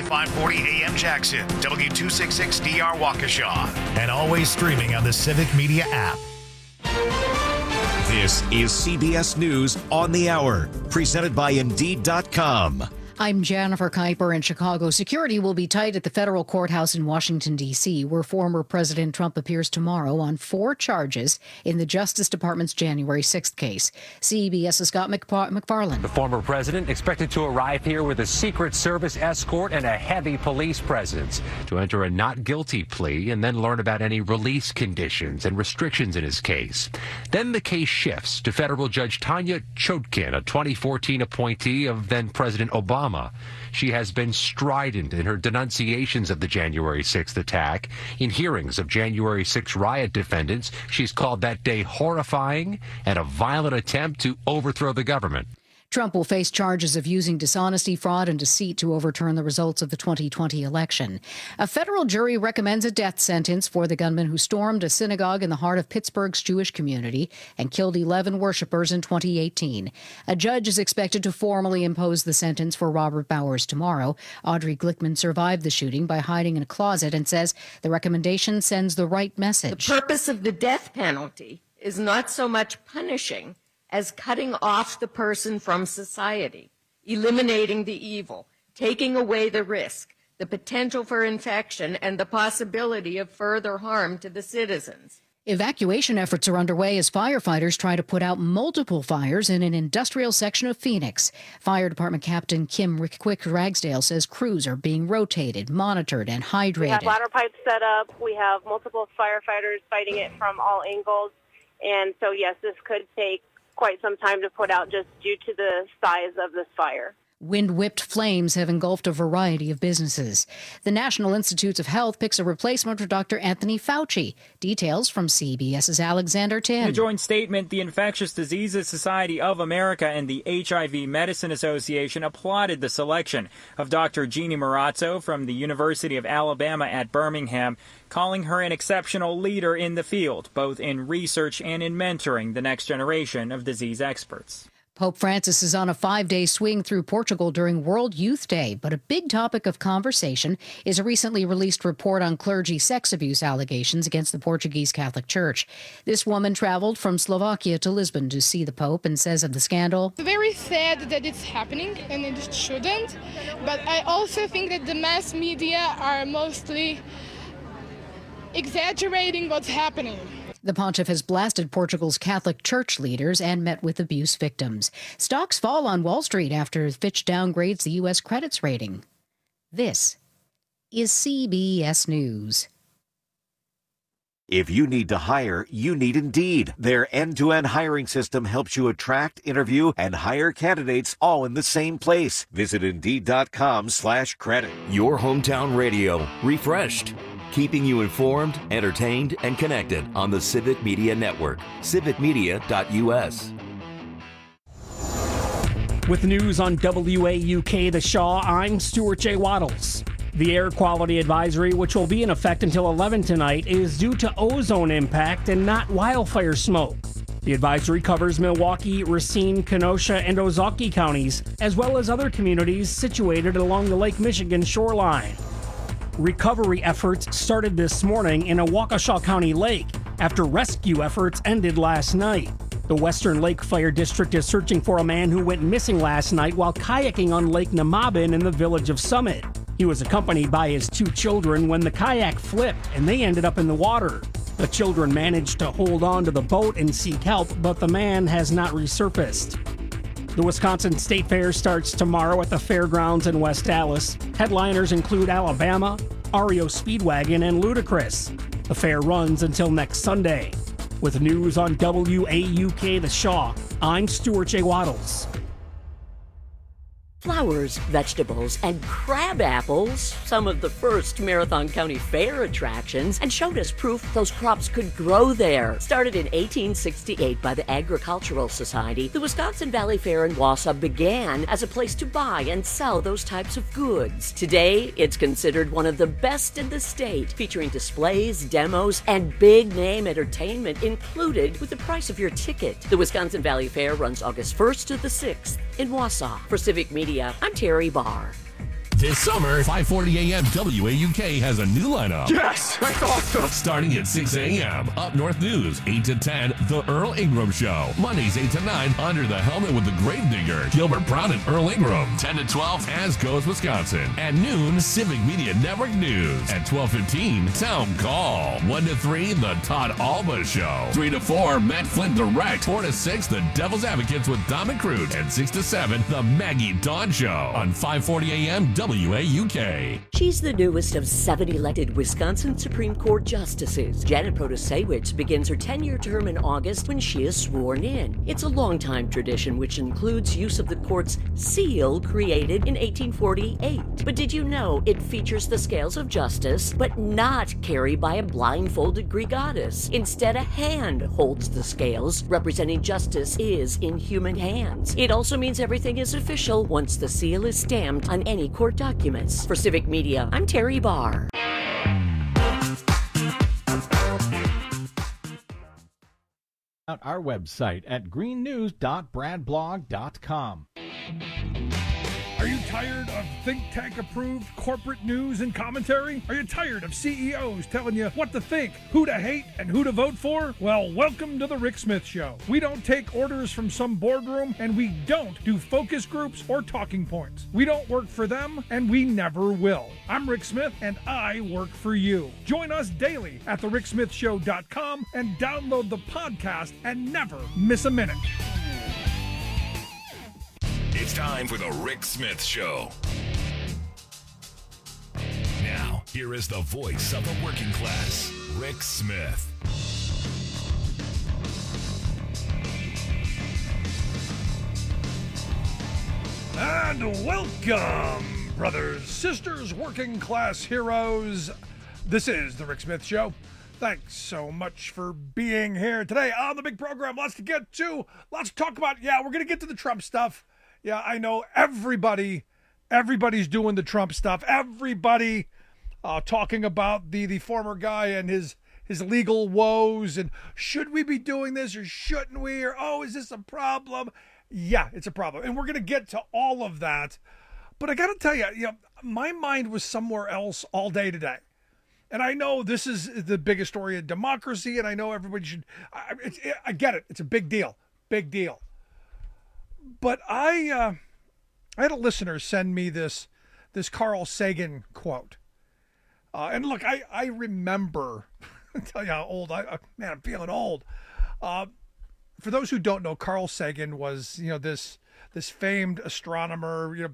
540 AM Jackson, W266DR Waukesha, and always streaming on the Civic Media app. This is CBS News on the Hour, presented by Indeed.com. I'm Jennifer Kuiper in Chicago. Security will be tight at the federal courthouse in Washington, D.C., where former President Trump appears tomorrow on 4 charges in the Justice Department's January 6th case. CBS's Scott McFarland. The former president expected to arrive here with a Secret Service escort and a heavy police presence to enter a not guilty plea and then learn about any release conditions and restrictions in his case. Then the case shifts to federal Judge Tanya Chutkan, a 2014 appointee of then-President Obama. She has been strident in her denunciations of the January 6th attack. In hearings of January 6th riot defendants, she's called that day horrifying and a violent attempt to overthrow the government. Trump will face charges of using dishonesty, fraud, and deceit to overturn the results of the 2020 election. A federal jury recommends a death sentence for the gunman who stormed a synagogue in the heart of Pittsburgh's Jewish community and killed 11 worshipers in 2018. A judge is expected to formally impose the sentence for Robert Bowers tomorrow. Audrey Glickman survived the shooting by hiding in a closet and says the recommendation sends the right message. The purpose of the death penalty is not so much punishing as cutting off the person from society, eliminating the evil, taking away the risk, the potential for infection, and the possibility of further harm to the citizens. Evacuation efforts are underway as firefighters try to put out multiple fires in an industrial section of Phoenix. Fire Department Captain Kim Quick Ragsdale says crews are being rotated, monitored, and hydrated. We have ladder pipes set up. We have multiple firefighters fighting it from all angles. And so, yes, this could take quite some time to put out just due to the size of this fire. Wind-whipped flames have engulfed a variety of businesses. The National Institutes of Health picks a replacement for Dr. Anthony Fauci. Details from CBS's Alexander Tim. In a joint statement, the Infectious Diseases Society of America and the HIV Medicine Association applauded the selection of Dr. Jeannie Marazzo from the University of Alabama at Birmingham, calling her an exceptional leader in the field, both in research and in mentoring the next generation of disease experts. Pope Francis is on a 5-day swing through Portugal during World Youth Day, but a big topic of conversation is a recently released report on clergy sex abuse allegations against the Portuguese Catholic Church. This woman traveled from Slovakia to Lisbon to see the Pope and says of the scandal, It's very sad that it's happening, and it shouldn't, but I also think that the mass media are mostly exaggerating what's happening. The pontiff has blasted Portugal's Catholic Church leaders and met with abuse victims. Stocks fall on Wall Street after Fitch downgrades the U.S. credits rating. This is CBS News. If you need to hire, you need Indeed. Their end-to-end hiring system helps you attract, interview, and hire candidates all in the same place. Visit Indeed.com/credit. Your hometown radio, refreshed. Keeping you informed, entertained, and connected on the Civic Media Network. civicmedia.us. With news on WAUK The Shaw, I'm Stuart J. Waddles. The air quality advisory, which will be in effect until 11 tonight, is due to ozone impact and not wildfire smoke. The advisory covers Milwaukee, Racine, Kenosha, and Ozaukee counties, as well as other communities situated along the Lake Michigan shoreline. Recovery efforts started this morning in a Waukesha County lake after rescue efforts ended last night. The Western Lake Fire District is searching for a man who went missing last night while kayaking on Lake Namabin in the village of Summit. He was accompanied by his 2 children when the kayak flipped and they ended up in the water. The children managed to hold on to the boat and seek help, but the man has not resurfaced. The Wisconsin State Fair starts tomorrow at the fairgrounds in West Allis. Headliners include Alabama, REO Speedwagon, and Ludacris. The fair runs until next Sunday. With news on WAUK The Shaw, I'm Stuart J. Waddles. Flowers, vegetables, and crab apples, some of the first Marathon County Fair attractions, and showed us proof those crops could grow there. Started in 1868 by the Agricultural Society, the Wisconsin Valley Fair in Wausau began as a place to buy and sell those types of goods. Today, it's considered one of the best in the state, featuring displays, demos, and big-name entertainment included with the price of your ticket. The Wisconsin Valley Fair runs August 1st to the 6th in Wausau. For Civic Media, I'm Terry Barr. This summer, 5:40 a.m. WAUK has a new lineup. Yes! That's awesome! Starting at 6 a.m. Up North News, 8 to 10, The Earl Ingram Show. Mondays, 8 to 9, Under the Helmet with the Gravedigger, Gilbert Brown and Earl Ingram. 10 to 12, As Goes Wisconsin. At noon, Civic Media Network News. At 12:15, Town Call. 1 to 3, The Todd Alba Show. 3 to 4, Matt Flynn Direct. 4 to 6, The Devil's Advocates with Dom and Cruz. And 6 to 7, The Maggie Dawn Show. On 5:40 a.m. WAUK. She's the newest of 7 elected Wisconsin Supreme Court justices. Janet Protasewicz begins her 10-year term in August when she is sworn in. It's a long-time tradition which includes use of the court's seal created in 1848. But did you know it features the scales of justice, but not carried by a blindfolded Greek goddess? Instead, a hand holds the scales, representing justice is in human hands. It also means everything is official once the seal is stamped on any court documents. For Civic Media, I'm Terry Barr. Our website at greennews.bradblog.com. Are you tired of think tank approved corporate news and commentary? Are you tired of CEOs telling you what to think, who to hate, and who to vote for? Well, welcome to the Rick Smith Show. We don't take orders from some boardroom, and we don't do focus groups or talking points. We don't work for them, and we never will. I'm Rick Smith, and I work for you. Join us daily at thericksmithshow.com and download the podcast and never miss a minute. It's time for the Rick Smith Show. Now, here is the voice of the working class, Rick Smith. And welcome, brothers, sisters, working class heroes. This is the Rick Smith Show. Thanks so much for being here today on the big program. Lots to get to, lots to talk about. Yeah, we're going to get to the Trump stuff. Yeah, I know everybody's doing the Trump stuff. Everybody talking about the former guy and his legal woes, and should we be doing this or shouldn't we, or oh, is this a problem? Yeah, it's a problem, and we're going to get to all of that. But I got to tell you, my mind was somewhere else all day today. And I know this is the biggest story in democracy, and I know everybody should. I get it. It's a big deal. Big deal. But I had a listener send me this Carl Sagan quote. And look, I remember, I'll tell you how old I'm feeling old. For those who don't know, Carl Sagan was, this famed astronomer,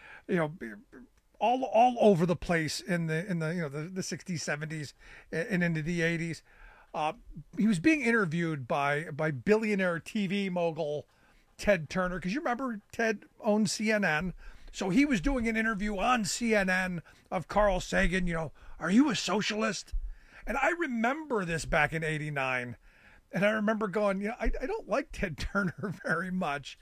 all over the place in the 60s, 70s and into the 80s. He was being interviewed by billionaire TV mogul Ted Turner, because you remember Ted owned CNN. So he was doing an interview on CNN of Carl Sagan, are you a socialist? And I remember this back in 89. And I remember going, I don't like Ted Turner very much.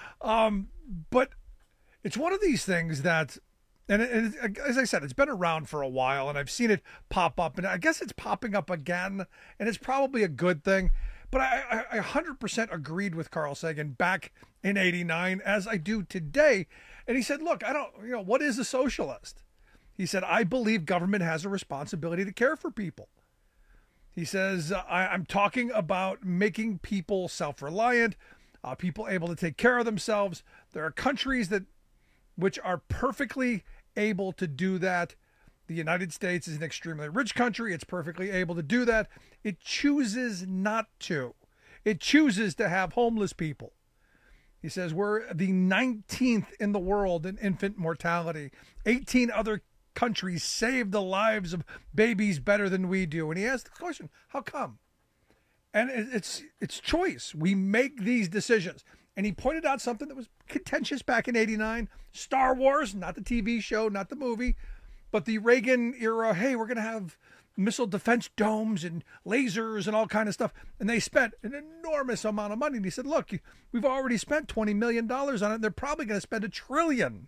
But it's one of these things that, and as I said, it's been around for a while, and I've seen it pop up, and I guess it's popping up again, and it's probably a good thing. But I 100% agreed with Carl Sagan back in 89, as I do today. And he said, look, what is a socialist? He said, I believe government has a responsibility to care for people. He says, I'm talking about making people self-reliant, people able to take care of themselves. There are countries which are perfectly able to do that. The United States is an extremely rich country. It's perfectly able to do that. It chooses not to. It chooses to have homeless people. He says we're the 19th in the world in infant mortality. 18 other countries save the lives of babies better than we do. And he asked the question, how come? And it's choice. We make these decisions. And he pointed out something that was contentious back in 89. Star Wars, not the TV show, not the movie, but the Reagan era, hey, we're going to have missile defense domes and lasers and all kind of stuff. And they spent an enormous amount of money. And he said, look, we've already spent $20 million on it. And they're probably going to spend $1 trillion.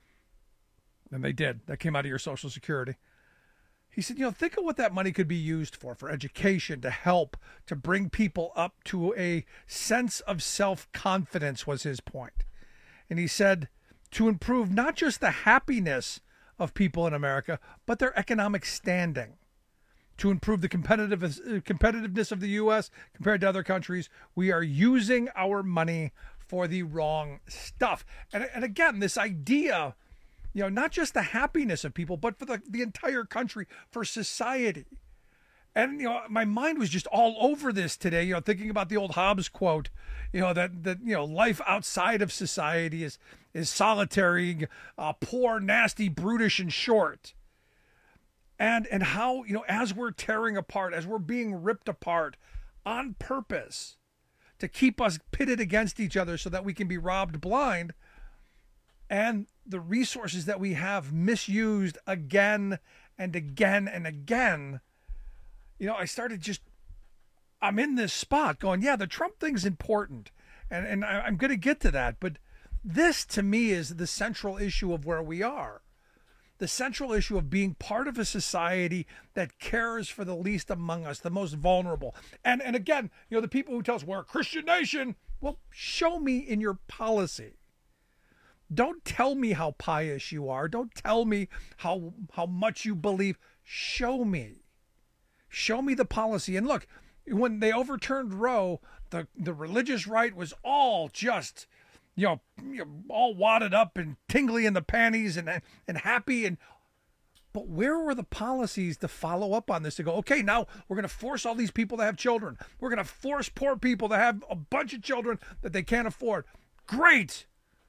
And they did. That came out of your Social Security. He said, think of what that money could be used for education, to help, to bring people up to a sense of self-confidence was his point. And he said, to improve not just the happiness of people in America, but their economic standing. To improve the competitiveness of the U.S. compared to other countries, we are using our money for the wrong stuff. And again, this idea, not just the happiness of people, but for the entire country, for society. And, my mind was just all over this today, thinking about the old Hobbes quote, that life outside of society is solitary, poor, nasty, brutish, and short. And how, as we're tearing apart, as we're being ripped apart on purpose to keep us pitted against each other so that we can be robbed blind, and the resources that we have misused again and again and again, I started I'm in this spot going, yeah, the Trump thing's important. And I'm going to get to that. But this, to me, is the central issue of where we are. The central issue of being part of a society that cares for the least among us, the most vulnerable. And again, the people who tell us we're a Christian nation, well, show me in your policy. Don't tell me how pious you are. Don't tell me how much you believe. Show me. Show me the policy. And look, when they overturned Roe, the religious right was all just, all wadded up and tingly in the panties and happy. But where were the policies to follow up on this, to go, okay, now we're going to force all these people to have children. We're going to force poor people to have a bunch of children that they can't afford. Great.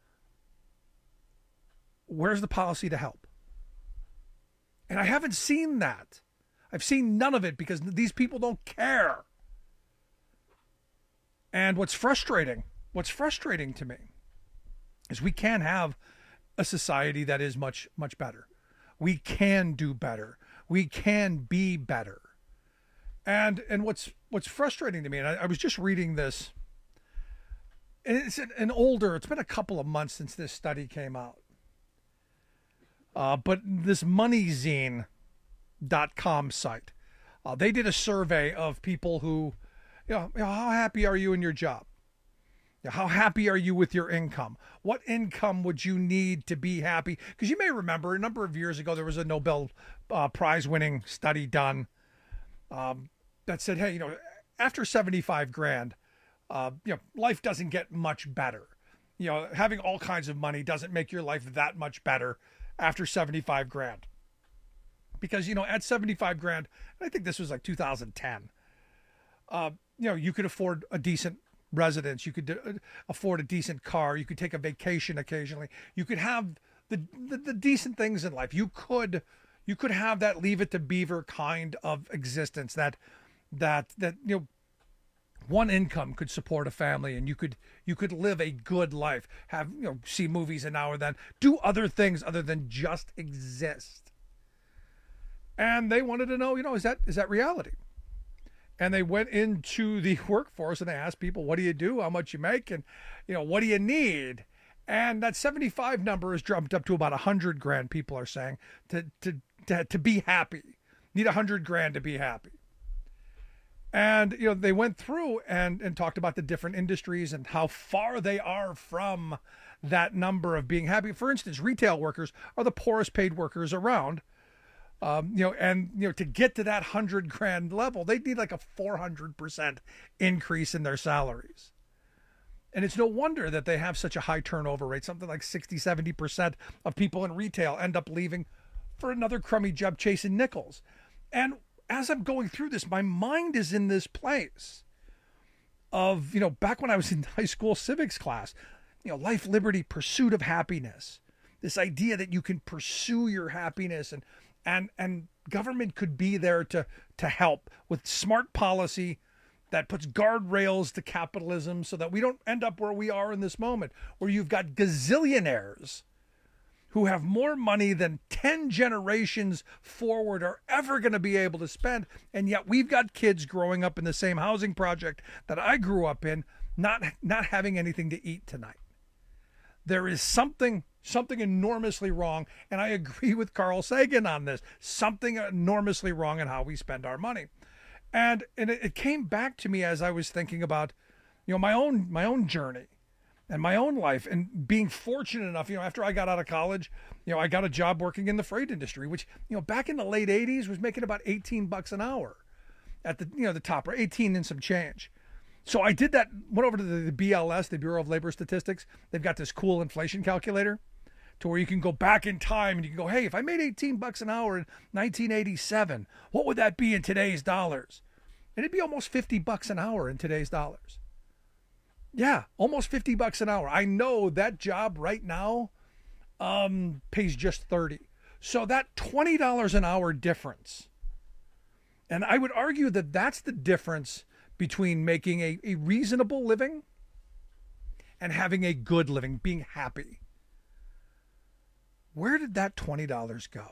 Where's the policy to help? And I haven't seen that. I've seen none of it because these people don't care. And what's frustrating to me is we can have a society that is much, much better. We can do better. We can be better. And what's frustrating to me, and I was just reading this, and it's it's been a couple of months since this study came out. But this MoneyZine.com site, they did a survey of people who, how happy are you in your job? How happy are you with your income? What income would you need to be happy? Because you may remember a number of years ago, there was a Nobel Prize winning study done that said, hey, after 75 grand, life doesn't get much better. Having all kinds of money doesn't make your life that much better after 75 grand. Because, at 75 grand, and I think this was like 2010, you could afford a decent residence. You could afford a decent car. You could take a vacation occasionally. You could have the decent things in life. You could have that Leave It to Beaver kind of existence that one income could support a family, and you could live a good life, have, see movies now and then, do other things other than just exist. And they wanted to know, is that reality? And they went into the workforce and they asked people, what do you do? How much you make? And, what do you need? And that 75 number has jumped up to about 100 grand, people are saying, to be happy. Need 100 grand to be happy. And, they went through and talked about the different industries and how far they are from that number of being happy. For instance, retail workers are the poorest paid workers around. To get to that 100 grand level, they need like a 400% increase in their salaries. And it's no wonder that they have such a high turnover rate. Something like 60-70% of people in retail end up leaving for another crummy job chasing nickels. And as I'm going through this, my mind is in this place of, back when I was in high school civics class, life, liberty, pursuit of happiness. This idea that you can pursue your happiness and government could be there to help with smart policy that puts guardrails to capitalism so that we don't end up where we are in this moment, where you've got gazillionaires who have more money than 10 generations forward are ever going to be able to spend. And yet we've got kids growing up in the same housing project that I grew up in, not having anything to eat tonight. There is something enormously wrong, and I agree with Carl Sagan on this. Something enormously wrong in how we spend our money. And it came back to me as I was thinking about, my own journey and my own life, and being fortunate enough, after I got out of college, I got a job working in the freight industry, which, back in the late 80s was making about $18 an hour at the top, or 18 and some change. So I did that, went over to the BLS, the Bureau of Labor Statistics. They've got this cool inflation calculator to where you can go back in time and you can go, hey, if I made $18 an hour in 1987, what would that be in today's dollars? And it'd be almost $50 an hour in today's dollars. Yeah, almost $50 an hour. I know that job right now pays just $30. So that $20 an hour difference, and I would argue that that's the difference between making a reasonable living and having a good living, being happy. Where did that $20 go?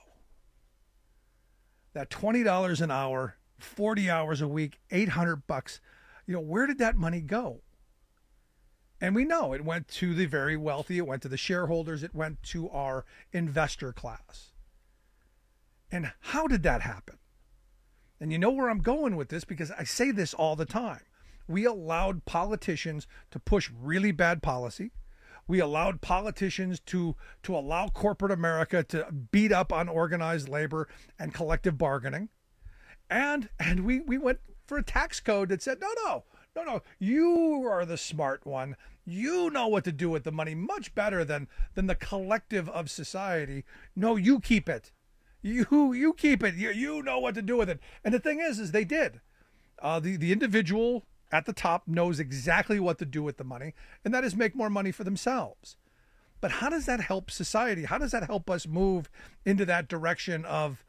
That $20 an hour, 40 hours a week, $800, where did that money go? And we know it went to the very wealthy, it went to the shareholders, it went to our investor class. And how did that happen? And you know where I'm going with this, because I say this all the time. We allowed politicians to push really bad policy. We allowed politicians to allow corporate America to beat up on organized labor and collective bargaining. And we went for a tax code that said, no, you are the smart one. You know what to do with the money much better than the collective of society. No, you keep it. You keep it. You know what to do with it. And the thing is they did. The individual at the top knows exactly what to do with the money, and that is make more money for themselves. But how does that help society? How does that help us move into that direction of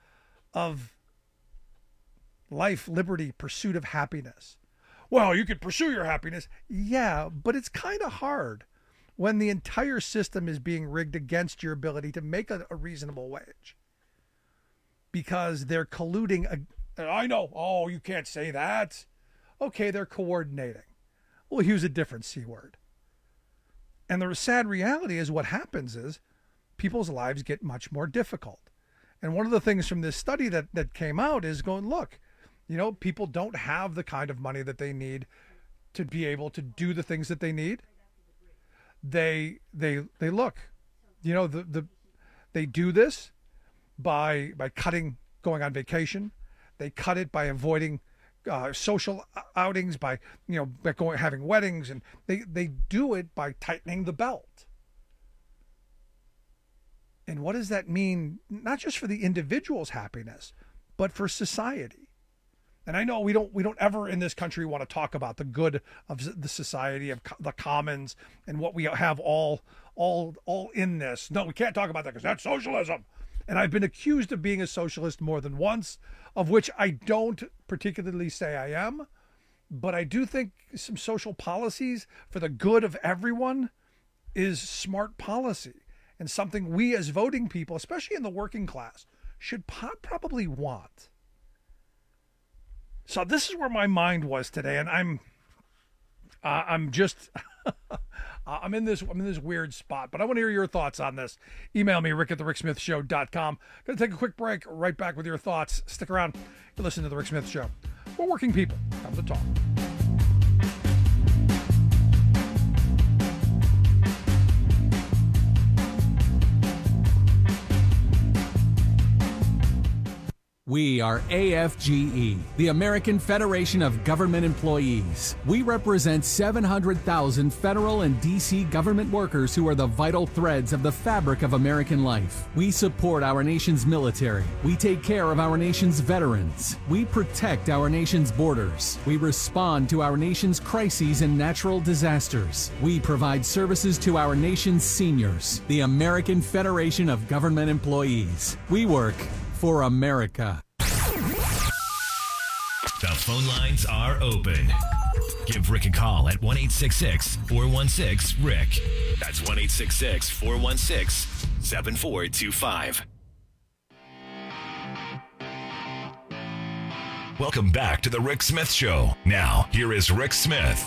life, liberty, pursuit of happiness? Well, you could pursue your happiness. Yeah, but it's kind of hard when the entire system is being rigged against your ability to make a reasonable wage. Because they're colluding. I know. Oh, you can't say that. Okay, they're coordinating. We'll use a different C word. And the sad reality is what happens is people's lives get much more difficult. And one of the things from this study that came out is going, look, people don't have the kind of money that they need to be able to do the things that they need. They look, they do this by cutting going on vacation. They cut it by avoiding social outings, by having weddings, and they do it by tightening the belt. And what does that mean, not just for the individual's happiness, but for society? And I know we don't ever in this country want to talk about the good of the society, of the commons, and what we have all in this. No, we can't talk about that because that's socialism. And I've been accused of being a socialist more than once, of which I don't particularly say I am. But I do think some social policies for the good of everyone is smart policy, and something we as voting people, especially in the working class, should probably want. So this is where my mind was today, and I'm just I'm in this weird spot, but I want to hear your thoughts on this. Email me, rick@thericksmithshow.com. Going to take a quick break. Right back with your thoughts. Stick around. You listen to The Rick Smith Show. We're working people. Come to talk. We are AFGE, the American Federation of Government Employees. We represent 700,000 federal and D.C. government workers who are the vital threads of the fabric of American life. We support our nation's military. We take care of our nation's veterans. We protect our nation's borders. We respond to our nation's crises and natural disasters. We provide services to our nation's seniors. The American Federation of Government Employees. We work for America. The phone lines are open. Give Rick a call at 1-866-416-RICK. That's 1-866-416-7425. Welcome back to the Rick Smith Show. Now, here is Rick Smith.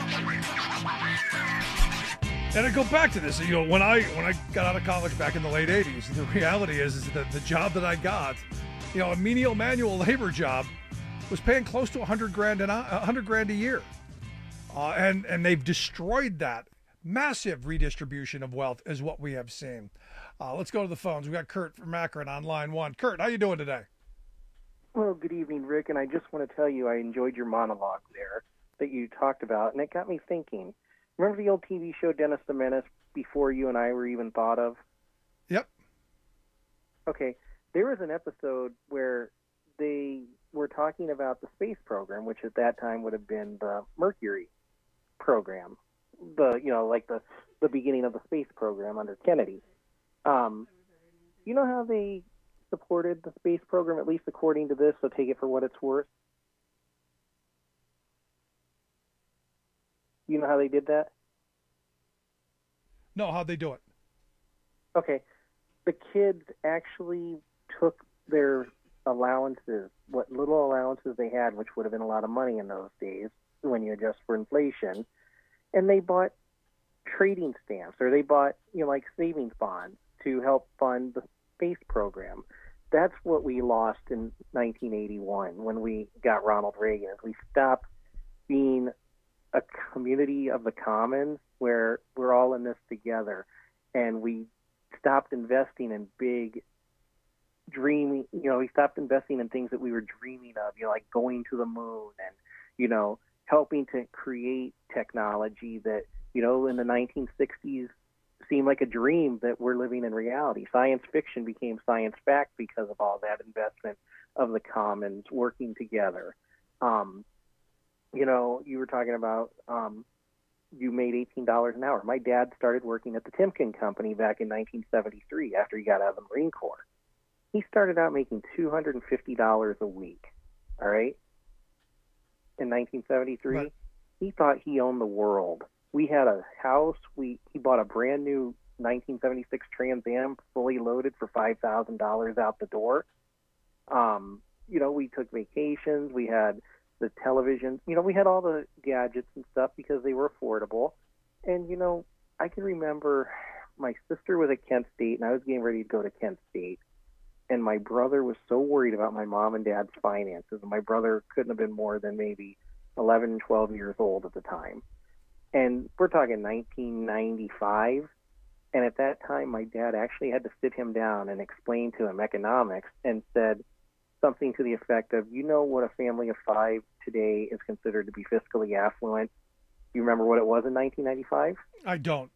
And I go back to this, when I got out of college back in the late 80s, the reality is that the job that I got, a menial manual labor job, was paying close to $100,000 a year. And they've destroyed that massive redistribution of wealth is what we have seen. Let's go to the phones. We got Kurt from Akron on line one. Kurt, how you doing today? Well, good evening, Rick, and I just want to tell you I enjoyed your monologue there that you talked about, and it got me thinking. Remember the old TV show Dennis the Menace before you and I were even thought of? Yep. Okay, there was an episode where they were talking about the space program, which at that time would have been the Mercury program, the beginning of the space program under Kennedy. You know how they supported the space program, at least according to this, so take it for what it's worth? You know how they did that? No, how'd they do it? Okay. The kids actually took their allowances, what little allowances they had, which would have been a lot of money in those days when you adjust for inflation, and they bought trading stamps, or they bought, like savings bonds to help fund the space program. That's what we lost in 1981 when we got Ronald Reagan. We stopped being a community of the commons where we're all in this together, and we stopped investing in big dreaming, we stopped investing in things that we were dreaming of, like going to the moon and, helping to create technology that, in the 1960s seemed like a dream that we're living in reality. Science fiction became science fact because of all that investment of the commons working together. You were talking about you made $18 an hour. My dad started working at the Timken Company back in 1973 after he got out of the Marine Corps. He started out making $250 a week, all right, in 1973. Right. He thought he owned the world. We had a house. He bought a brand new 1976 Trans Am fully loaded for $5,000 out the door. We took vacations. We had the television. We had all the gadgets and stuff because they were affordable. And, I can remember my sister was at Kent State, and I was getting ready to go to Kent State. And my brother was so worried about my mom and dad's finances. And my brother couldn't have been more than maybe 11 and 12 years old at the time. And we're talking 1995. And at that time, my dad actually had to sit him down and explain to him economics and said something to the effect of, what a family of five today is considered to be fiscally affluent? You remember what it was in 1995? I don't.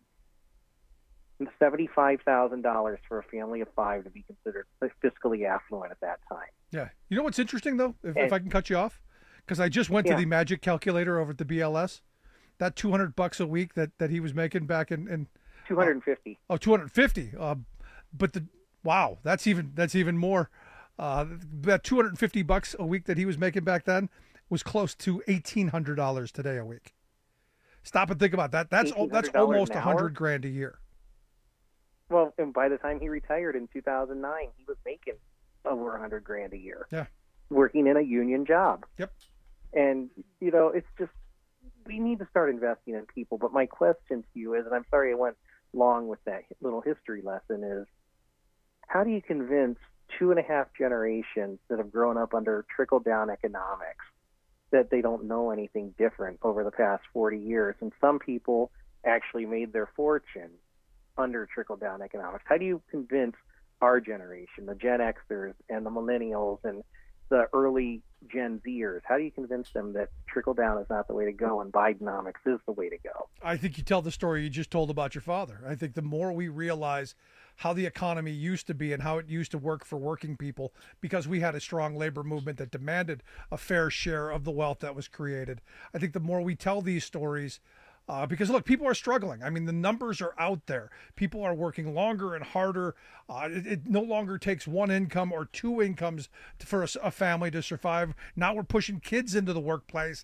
$75,000 for a family of five to be considered fiscally affluent at that time. Yeah. You know what's interesting, though, if I can cut you off? Because I just went to the magic calculator over at the BLS. That $200 a week that he was making back in 250. $250. But that's even more. That $250 a week that he was making back then was close to $1,800 today a week. Stop and think about that. That's almost $100,000 a year. Well, and by the time he retired in 2009, he was making over $100,000 a year. Yeah, working in a union job. Yep. And it's just we need to start investing in people. But my question to you is, and I'm sorry I went long with that little history lesson, is how do you convince 2.5 generations that have grown up under trickle-down economics that they don't know anything different over the past 40 years? And some people actually made their fortune under trickle-down economics. How do you convince our generation, the Gen Xers and the millennials and the early Gen Zers, how do you convince them that trickle-down is not the way to go and Bidenomics is the way to go? I think you tell the story you just told about your father. I think the more we realize how the economy used to be and how it used to work for working people, because we had a strong labor movement that demanded a fair share of the wealth that was created. I think the more we tell these stories, because look, people are struggling. I mean, the numbers are out there. People are working longer and harder. It no longer takes one income or two incomes for a family to survive. Now we're pushing kids into the workplace.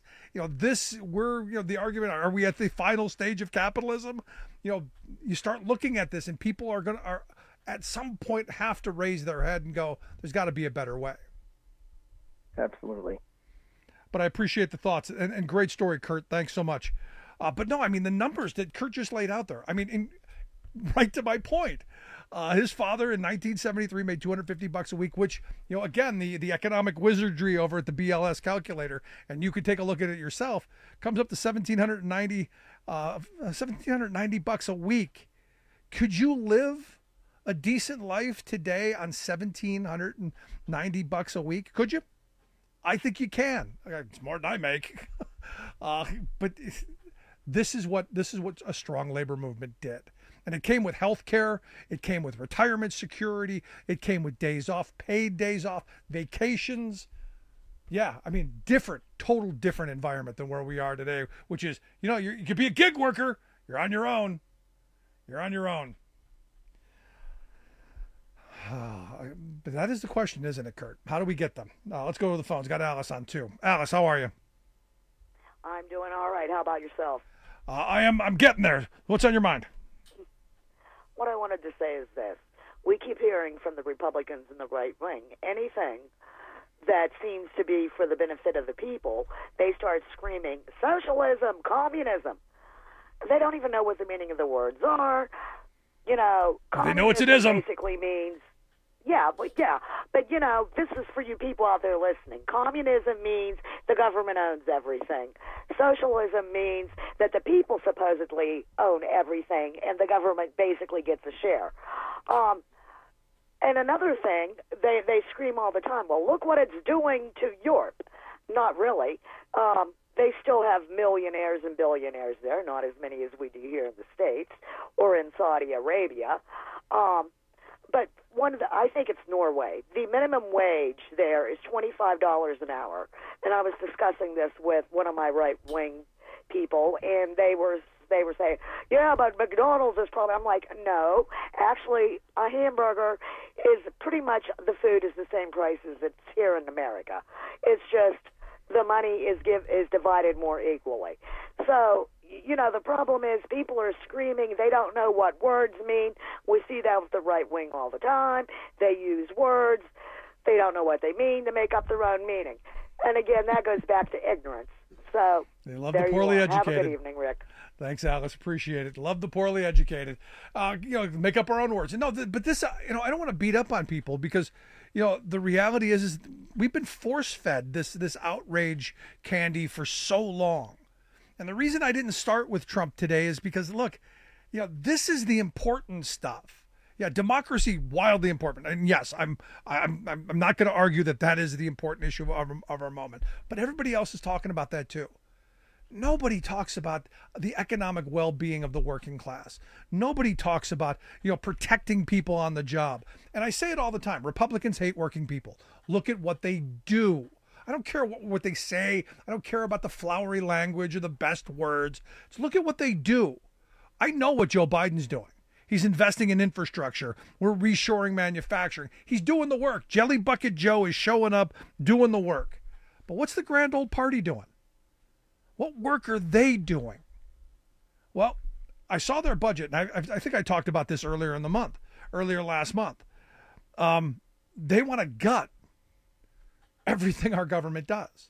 The argument, are we at the final stage of capitalism? You start looking at this and people are at some point have to raise their head and go, there's got to be a better way. Absolutely. But I appreciate the thoughts and great story, Kurt. Thanks so much. But no, I mean, the numbers that Kurt just laid out there, I mean, right to my point, his father in 1973 made $250 a week, which, again, the economic wizardry over at the BLS calculator, and you could take a look at it yourself, comes up to $1,790 $1,790 a week. Could you live a decent life today on $1,790 a week? Could you? I think you can. It's more than I make. But this is what a strong labor movement did. And it came with health care. It came with retirement security. It came with days off, paid days off, vacations. Yeah, I mean, total different environment than where we are today, which is, you could be a gig worker. You're on your own. You're on your own. But that is the question, isn't it, Kurt? How do we get them? Let's go to the phones. Got Alice on, too. Alice, how are you? I'm doing all right. How about yourself? I'm getting there. What's on your mind? What I wanted to say is this. We keep hearing from the Republicans in the right wing, anything that seems to be for the benefit of the people, they start screaming, socialism, communism. They don't even know what the meaning of the words are. They know it's an ism. Basically means, but this is for you people out there listening. Communism means the government owns everything. Socialism means that the people supposedly own everything, and the government basically gets a share. And another thing, they scream all the time, well, look what it's doing to Europe. Not really. They still have millionaires and billionaires there, not as many as we do here in the States or in Saudi Arabia. But I think it's Norway. The minimum wage there is $25 an hour. And I was discussing this with one of my right-wing people, and they were saying, yeah, but McDonald's is probably, I'm like, no, actually, a hamburger is pretty much, the food is the same price as it's here in America. It's just the money is divided more equally. So, the problem is people are screaming. They don't know what words mean. We see that with the right wing all the time. They use words. They don't know what they mean to make up their own meaning. And again, that goes back to ignorance. So they love the poorly educated. Have a good evening, Rick. Thanks, Alice. Appreciate it. Love the poorly educated. Make up our own words. But this, I don't want to beat up on people because, the reality is we've been force-fed this outrage candy for so long. And the reason I didn't start with Trump today is because, look, this is the important stuff. Yeah, democracy, wildly important. And yes, I'm not going to argue that is the important issue of our moment. But everybody else is talking about that too. Nobody talks about the economic well-being of the working class. Nobody talks about, protecting people on the job. And I say it all the time. Republicans hate working people. Look at what they do. I don't care what they say. I don't care about the flowery language or the best words. Just look at what they do. I know what Joe Biden's doing. He's investing in infrastructure. We're reshoring manufacturing. He's doing the work. Jelly Bucket Joe is showing up, doing the work. But what's the grand old party doing? What work are they doing? Well, I saw their budget, and I think I talked about this earlier last month. They want to gut everything our government does.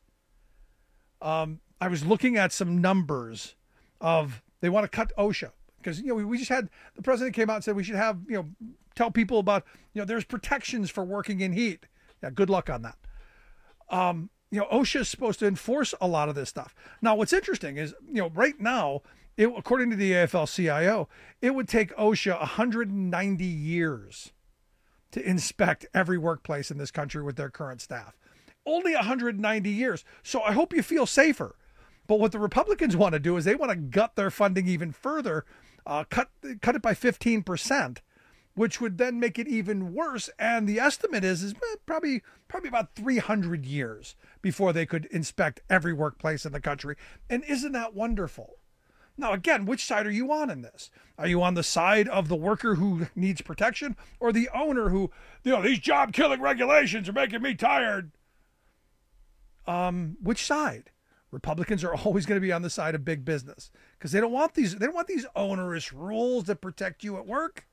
I was looking at some numbers they want to cut OSHA because, we just had, the president came out and said we should have, tell people about, there's protections for working in heat. Yeah, good luck on that. OSHA is supposed to enforce a lot of this stuff. Now, what's interesting is, right now, according to the AFL-CIO, it would take OSHA 190 years to inspect every workplace in this country with their current staff. Only 190 years. So I hope you feel safer. But what the Republicans want to do is they want to gut their funding even further, cut it by 15%, which would then make it even worse. And the estimate is probably about 300 years before they could inspect every workplace in the country. And isn't that wonderful? Now, again, which side are you on in this? Are you on the side of the worker who needs protection or the owner who, these job-killing regulations are making me tired? Which side? Republicans are always going to be on the side of big business because they don't want these onerous rules that protect you at work.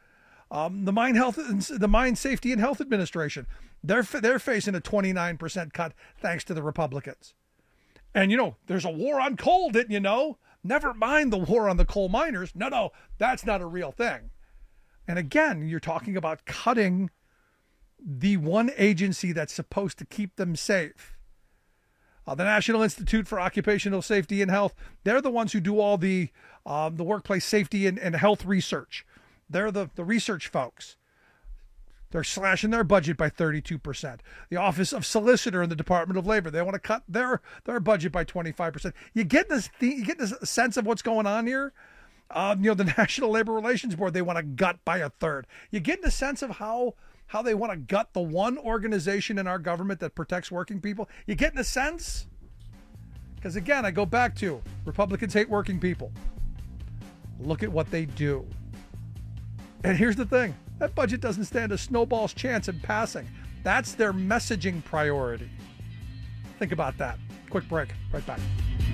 The Mine Safety and Health Administration, they're facing a 29% cut thanks to the Republicans. And there's a war on coal, didn't you know? Never mind the war on the coal miners. No, that's not a real thing. And again, you're talking about cutting the one agency that's supposed to keep them safe. The National Institute for Occupational Safety and Health, they're the ones who do all the workplace safety and health research. They're the research folks. They're slashing their budget by 32%. The Office of Solicitor in the Department of Labor, they want to cut their budget by 25%. You get this sense of what's going on here? The National Labor Relations Board, they want to gut by a third. You get the sense of how they want to gut the one organization in our government that protects working people? You getting a sense? Because again, I go back to Republicans hate working people. Look at what they do. And here's the thing. That budget doesn't stand a snowball's chance in passing. That's their messaging priority. Think about that. Quick break. Right back.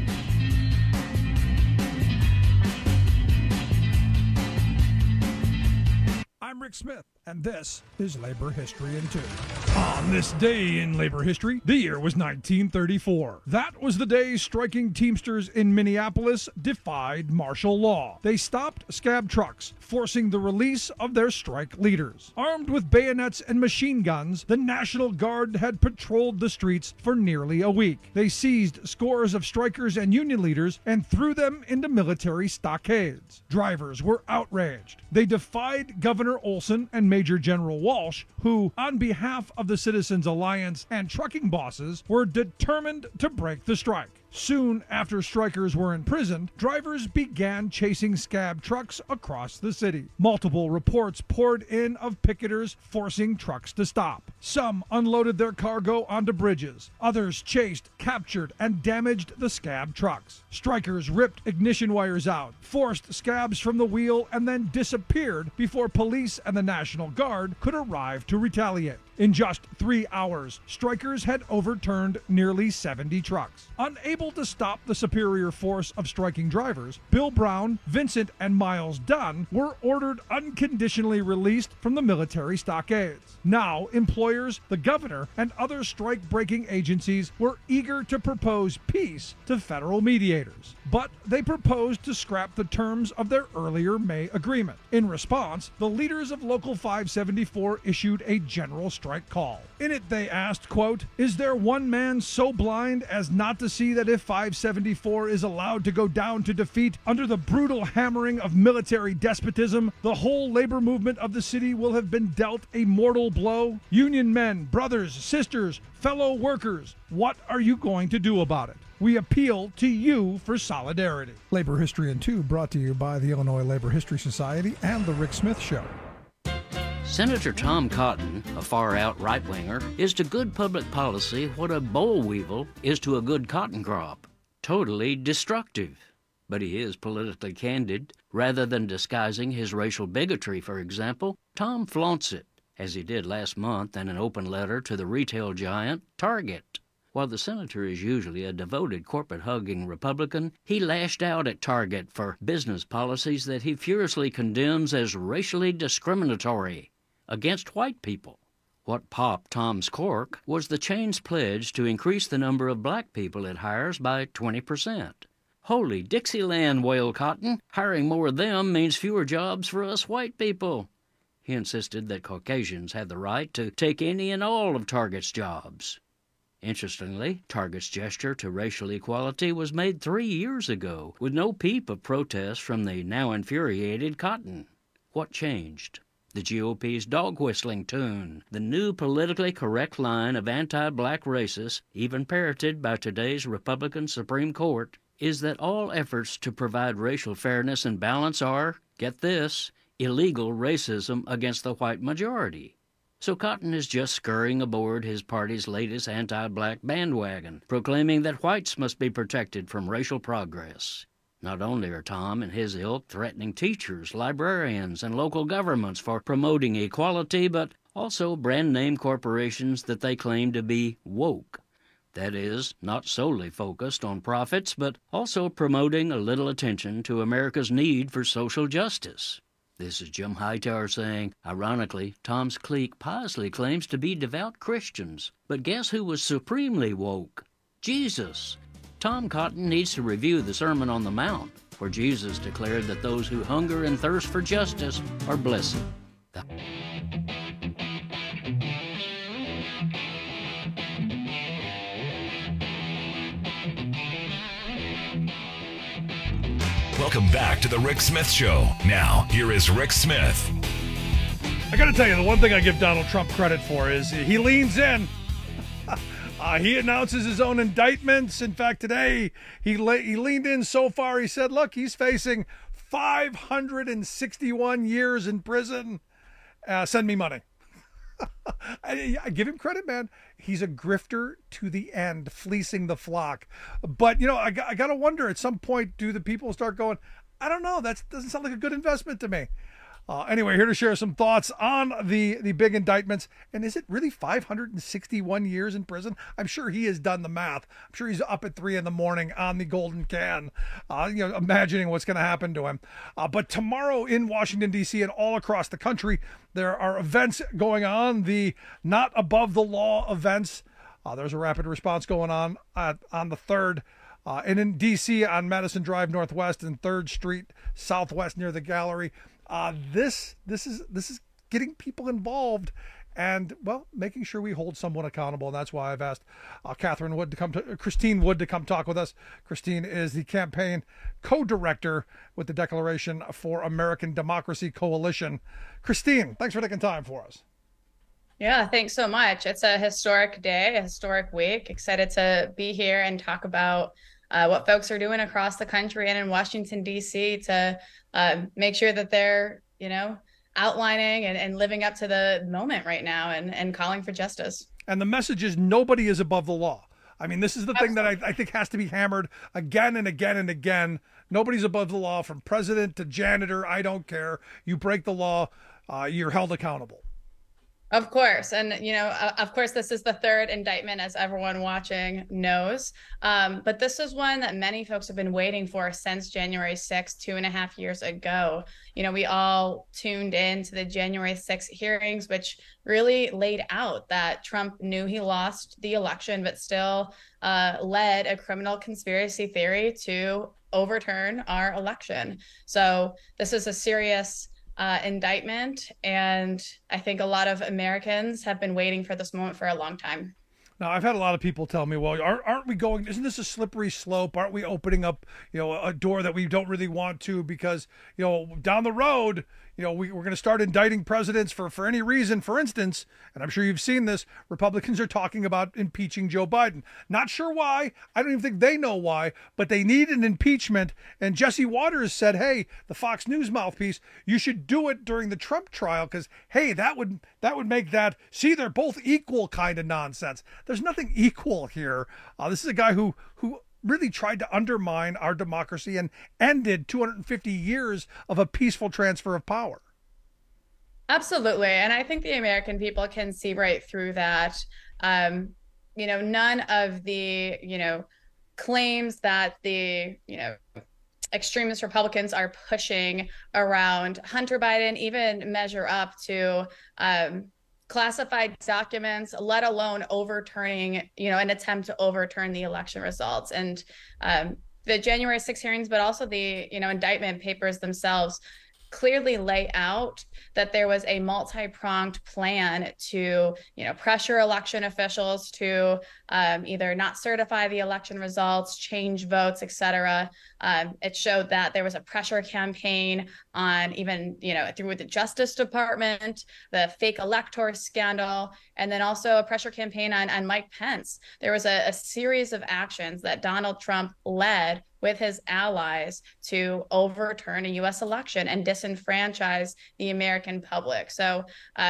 I'm Rick Smith, and this is Labor History in 2. On this day in labor history, the year was 1934. That was the day striking Teamsters in Minneapolis defied martial law. They stopped scab trucks, forcing the release of their strike leaders. Armed with bayonets and machine guns, the National Guard had patrolled the streets for nearly a week. They seized scores of strikers and union leaders and threw them into military stockades. Drivers were outraged. They defied Governor Olson and Major General Walsh, who, on behalf of the Citizens Alliance and trucking bosses, were determined to break the strike. Soon after strikers were imprisoned, drivers began chasing scab trucks across the city. Multiple reports poured in of picketers forcing trucks to stop. Some unloaded their cargo onto bridges. Others chased, captured, and damaged the scab trucks. Strikers ripped ignition wires out, forced scabs from the wheel, and then disappeared before police and the National Guard could arrive to retaliate. In just 3 hours, strikers had overturned nearly 70 trucks. Unable to stop the superior force of striking drivers, Bill Brown, Vincent, and Miles Dunn were ordered unconditionally released from the military stockades. Now, employers, the governor, and other strike-breaking agencies were eager to propose peace to federal mediators. But they proposed to scrap the terms of their earlier May agreement. In response, the leaders of Local 574 issued a general strike call. In it, they asked, quote, "Is there one man so blind as not to see that if 574 is allowed to go down to defeat under the brutal hammering of military despotism, the whole labor movement of the city will have been dealt a mortal blow? Union men, brothers, sisters, fellow workers, what are you going to do about it? We appeal to you for solidarity." Labor History in 2 brought to you by the Illinois Labor History Society and The Rick Smith Show. Senator Tom Cotton, a far-out right-winger, is to good public policy what a boll weevil is to a good cotton crop. Totally destructive. But he is politically candid. Rather than disguising his racial bigotry, for example, Tom flaunts it, as he did last month in an open letter to the retail giant Target. While the senator is usually a devoted corporate-hugging Republican, he lashed out at Target for business policies that he furiously condemns as racially discriminatory against white people. What popped Tom's cork was the chain's pledge to increase the number of black people it hires by 20%. Holy Dixieland, wailed Cotton. Hiring more of them means fewer jobs for us white people. He insisted that Caucasians had the right to take any and all of Target's jobs. Interestingly, Target's gesture to racial equality was made 3 years ago, with no peep of protest from the now infuriated Cotton. What changed? The GOP's dog-whistling tune, the new politically correct line of anti-black racists, even parroted by today's Republican Supreme Court, is that all efforts to provide racial fairness and balance are, get this, illegal racism against the white majority. So Cotton is just scurrying aboard his party's latest anti-black bandwagon, proclaiming that whites must be protected from racial progress. Not only are Tom and his ilk threatening teachers, librarians, and local governments for promoting equality, but also brand-name corporations that they claim to be woke. That is, not solely focused on profits, but also promoting a little attention to America's need for social justice. This is Jim Hightower saying, ironically, Tom's clique piously claims to be devout Christians. But guess who was supremely woke? Jesus. Tom Cotton needs to review the Sermon on the Mount, where Jesus declared that those who hunger and thirst for justice are blessed. Welcome back to the Rick Smith Show. Now, here is Rick Smith. I got to tell you, the one thing I give Donald Trump credit for is he leans in. He announces his own indictments. In fact, today he leaned in so far. He said, look, he's facing 561 years in prison. Send me money. I give him credit, man. He's a grifter to the end, fleecing the flock. But, I got to wonder, at some point, do the people start going, I don't know, that doesn't sound like a good investment to me. Anyway, here to share some thoughts on the big indictments. And is it really 561 years in prison? I'm sure he has done the math. I'm sure he's up at 3 a.m. on the golden can, imagining what's going to happen to him. But tomorrow in Washington, D.C. and all across the country, there are events going on, the not above the law events. There's a rapid response going on the 3rd. And in D.C. on Madison Drive Northwest and 3rd Street Southwest near the gallery. This is getting people involved and, well, making sure we hold someone accountable. And that's why I've asked Christine Wood to come talk with us. Christine is the campaign co-director with the Declaration for American Democracy Coalition. Christine, thanks for taking time for us. Yeah, thanks so much. It's a historic day, a historic week. Excited to be here and talk about what folks are doing across the country and in Washington, D.C. to make sure that they're, outlining and living up to the moment right now and calling for justice. And the message is nobody is above the law. I mean, this is the thing that I think has to be hammered again and again and again. Nobody's above the law, from president to janitor. I don't care. You break the law, you're held accountable. Of course. And, of course, this is the 3rd indictment, as everyone watching knows. But this is one that many folks have been waiting for since January 6th, 2.5 years ago. We all tuned in to the January 6th hearings, which really laid out that Trump knew he lost the election, but still led a criminal conspiracy theory to overturn our election. So this is a serious indictment, and I think a lot of Americans have been waiting for this moment for a long time. Now, I've had a lot of people tell me, well, aren't we going, isn't this a slippery slope? Aren't we opening up, a door that we don't really want to, because, down the road, we're going to start indicting presidents for any reason. For instance, and I'm sure you've seen this, Republicans are talking about impeaching Joe Biden. Not sure why. I don't even think they know why, but they need an impeachment. And Jesse Waters said, hey, the Fox News mouthpiece, you should do it during the Trump trial because, hey, that would make that, see, they're both equal kind of nonsense. There's nothing equal here. This is a guy who really tried to undermine our democracy and ended 250 years of a peaceful transfer of power. Absolutely. And I think the American people can see right through that. None of the, claims that the, extremist Republicans are pushing around Hunter Biden even measure up to classified documents, let alone overturning, an attempt to overturn the election results. And the January 6th hearings, but also the, indictment papers themselves clearly lay out that there was a multi-pronged plan to, pressure election officials to either not certify the election results, change votes, etc. It showed that there was a pressure campaign on even, through the Justice Department, the fake elector scandal, and then also a pressure campaign on Mike Pence. There was a series of actions that Donald Trump led with his allies to overturn a U.S. election and disenfranchise the American public. So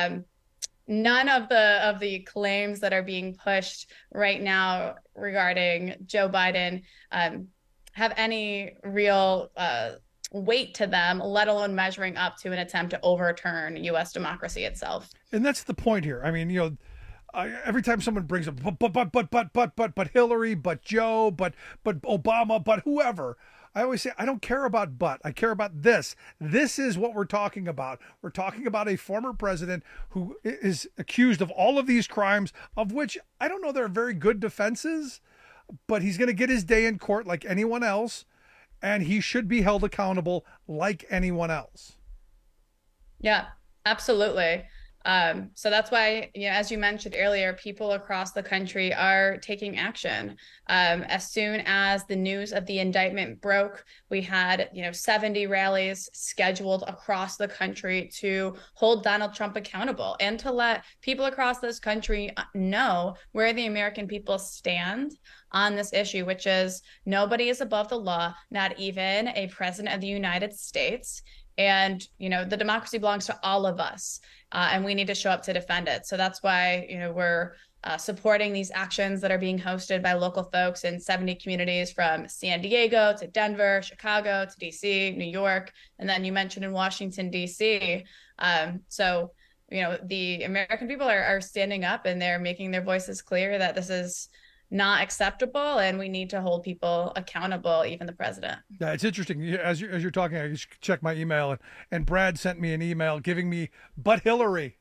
none of the claims that are being pushed right now regarding Joe Biden have any real weight to them, let alone measuring up to an attempt to overturn U.S. democracy itself. And that's the point here. I mean, every time someone brings up, but Hillary, but Joe, but Obama, but whoever, I always say, I don't care about but. I care about this. This is what we're talking about. We're talking about a former president who is accused of all of these crimes, of which I don't know there are very good defenses, but he's going to get his day in court like anyone else, and he should be held accountable like anyone else. Yeah, absolutely. So that's why, as you mentioned earlier, people across the country are taking action. As soon as the news of the indictment broke, we had, 70 rallies scheduled across the country to hold Donald Trump accountable and to let people across this country know where the American people stand on this issue, which is nobody is above the law, not even a president of the United States. And, the democracy belongs to all of us, and we need to show up to defend it. So that's why, we're supporting these actions that are being hosted by local folks in 70 communities from San Diego to Denver, Chicago to DC, New York, and then you mentioned in Washington, DC. So, the American people are standing up and they're making their voices clear that this is not acceptable, and we need to hold people accountable, even the president. Yeah, it's interesting. As you're talking, I just checked my email, and Brad sent me an email giving me "but Hillary."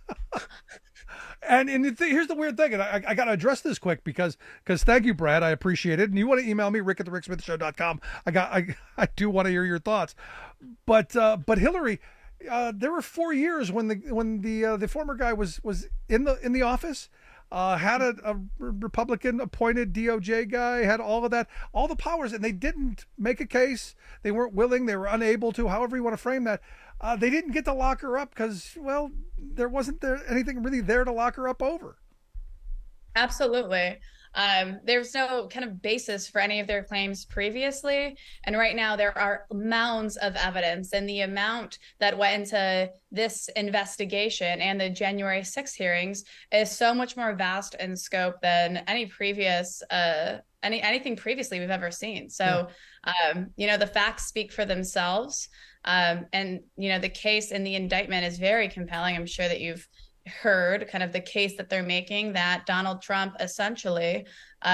and here's the weird thing, and I got to address this quick because thank you, Brad, I appreciate it. And you want to email me, rick@thericksmithshow.com. I do want to hear your thoughts, but Hillary. There were 4 years when the former guy was in the office. Had a Republican appointed DOJ guy, had all of that, all the powers, and they didn't make a case. They weren't willing. They were unable to, however you want to frame that. They didn't get to lock her up because, well, there wasn't anything really there to lock her up over. Absolutely. There's no kind of basis for any of their claims previously. And right now there are mounds of evidence, and the amount that went into this investigation and the January 6th hearings is so much more vast in scope than any previous, anything previously we've ever seen. So, the facts speak for themselves. And, the case in the indictment is very compelling. I'm sure that you've heard kind of the case that they're making, that Donald Trump essentially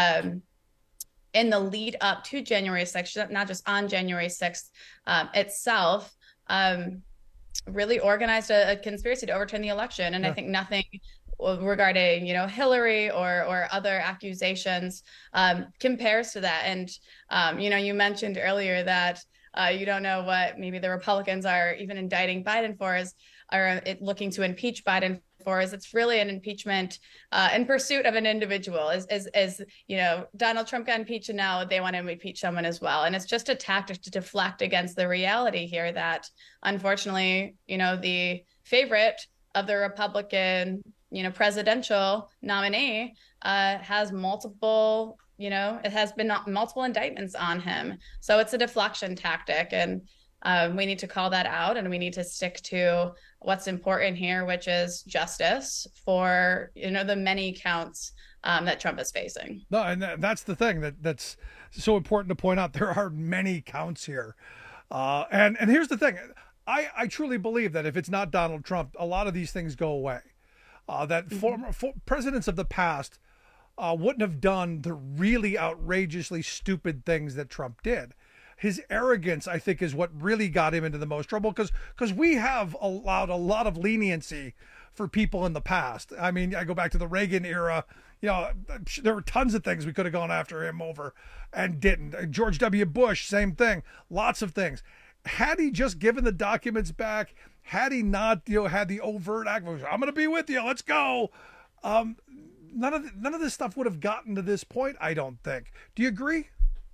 in the lead up to January 6th, not just on January 6th itself, really organized a conspiracy to overturn the election. And I think nothing regarding, Hillary or other accusations compares to that. And, you mentioned earlier that you don't know what maybe the Republicans are even indicting Biden for, are looking to impeach Biden for, is it's really an impeachment in pursuit of an individual. As Donald Trump got impeached, and now they want to impeach someone as well. And it's just a tactic to deflect against the reality here that, unfortunately, the favorite of the Republican, presidential nominee has multiple, it has been multiple indictments on him. So it's a deflection tactic, and we need to call that out, and we need to stick to what's important here, which is justice for, the many counts that Trump is facing. No, and that's the thing that's so important to point out. There are many counts here. And here's the thing. I truly believe that if it's not Donald Trump, a lot of these things go away. That former presidents of the past wouldn't have done the really outrageously stupid things that Trump did. His arrogance, I think, is what really got him into the most trouble, because we have allowed a lot of leniency for people in the past. I mean, I go back to the Reagan era. There were tons of things we could have gone after him over and didn't. George W. Bush, same thing. Lots of things. Had he just given the documents back, had he not, had the overt act, I'm going to be with you, let's go. None of this stuff would have gotten to this point, I don't think. Do you agree?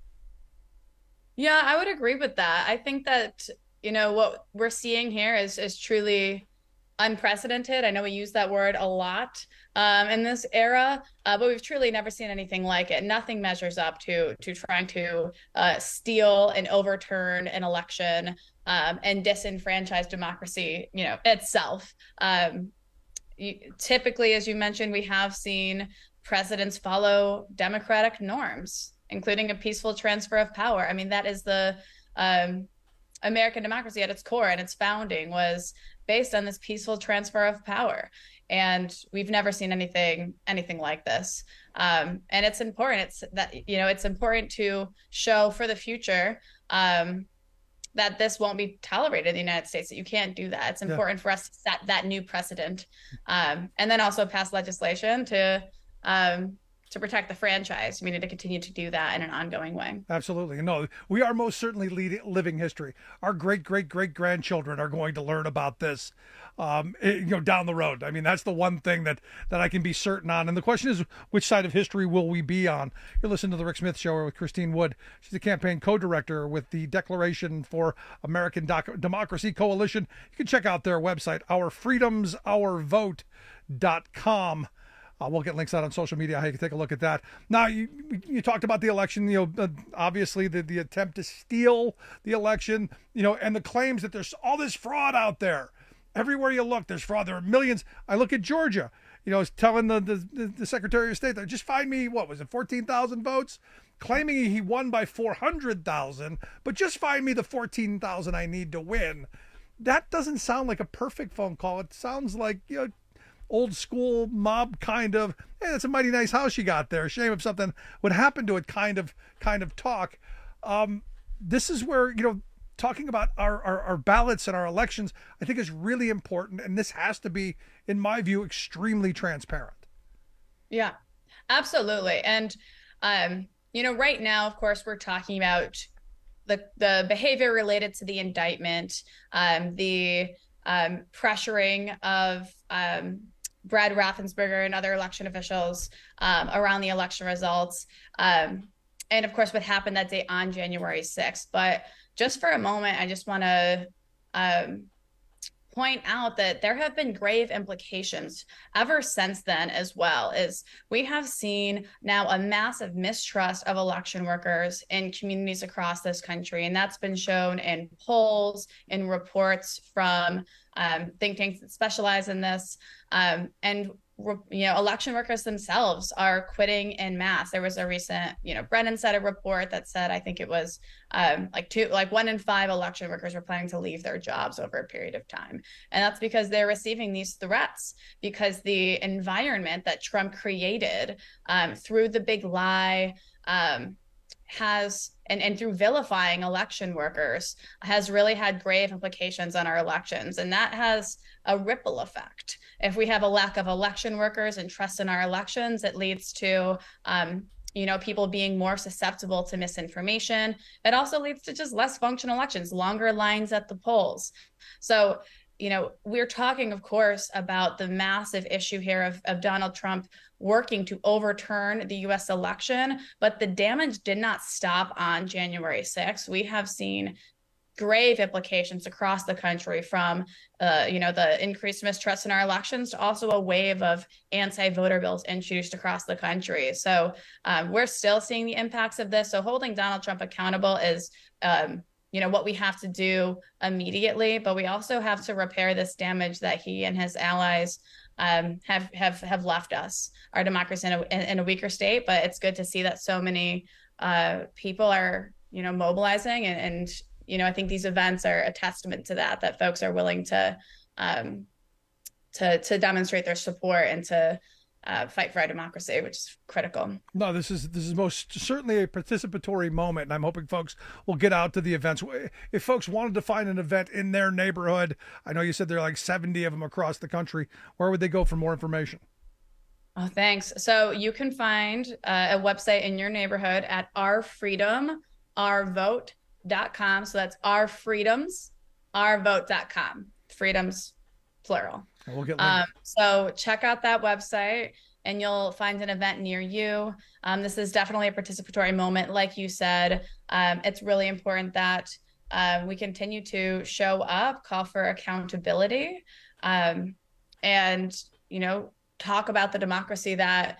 Yeah, I would agree with that. I think that, what we're seeing here is truly unprecedented. I know we use that word a lot in this era, but we've truly never seen anything like it. Nothing measures up to trying to steal and overturn an election and disenfranchise democracy, itself. Typically, as you mentioned, we have seen presidents follow democratic norms, including a peaceful transfer of power. I mean, that is the American democracy at its core, and its founding was based on this peaceful transfer of power. And we've never seen anything like this. And it's important. It's important to show for the future that this won't be tolerated in the United States, that you can't do that. It's important for us to set that new precedent, and then also pass legislation to to protect the franchise, we need to continue to do that in an ongoing way. Absolutely. No, we are most certainly living history. Our great-great-great-grandchildren are going to learn about this, down the road. I mean, that's the one thing that I can be certain on. And the question is, which side of history will we be on? You're listening to The Rick Smith Show with Christine Wood. She's the campaign co-director with the Declaration for American Democracy Coalition. You can check out their website, ourfreedomsourvote.com. We'll get links out on social media. You can take a look at that. Now, you talked about the election, obviously the attempt to steal the election, and the claims that there's all this fraud out there. Everywhere you look, there's fraud. There are millions. I look at Georgia, telling the Secretary of State that just find me, 14,000 votes? Claiming he won by 400,000, but just find me the 14,000 I need to win. That doesn't sound like a perfect phone call. It sounds like, old school mob kind of, hey, that's a mighty nice house you got there. Shame if something would happen to it kind of talk. This is where, talking about our ballots and our elections, I think is really important. And this has to be, in my view, extremely transparent. Yeah, absolutely. And, right now, of course, we're talking about the behavior related to the indictment, the pressuring of Brad Raffensperger and other election officials around the election results. And of course, what happened that day on January 6th. But just for a moment, I just want to point out that there have been grave implications ever since then as well. As we have seen now a massive mistrust of election workers in communities across this country. And that's been shown in polls, in reports from think tanks that specialize in this. Election workers themselves are quitting en masse. There was a recent, Brennan said a report that said, I think it was 1 in 5 election workers were planning to leave their jobs over a period of time. And that's because they're receiving these threats, because the environment that Trump created through the big lie has, and through vilifying election workers, has really had grave implications on our elections. And that has a ripple effect. If we have a lack of election workers and trust in our elections, it leads to, people being more susceptible to misinformation. It also leads to just less functional elections, longer lines at the polls. So, we're talking, of course, about the massive issue here of Donald Trump working to overturn the U.S. election, but the damage did not stop on January 6th. We have seen grave implications across the country, from the increased mistrust in our elections to also a wave of anti-voter bills introduced across the country. So we're still seeing the impacts of this. So holding Donald Trump accountable is what we have to do immediately, but we also have to repair this damage that he and his allies have left us, our democracy in a weaker state. But it's good to see that so many people are mobilizing, and I think these events are a testament to that folks are willing to demonstrate their support and to fight for our democracy, which is critical. No, this is most certainly a participatory moment, and I'm hoping folks will get out to the events. If folks wanted to find an event in their neighborhood, I know you said there are like 70 of them across the country, where would they go for more information? Oh, thanks. So you can find a website in your neighborhood at ourfreedomsourvote.com. So that's ourfreedomsourvote.com. Freedoms, plural. We'll get so check out that website and you'll find an event near you. This is definitely a participatory moment. Like you said, it's really important that we continue to show up, call for accountability, and, talk about the democracy that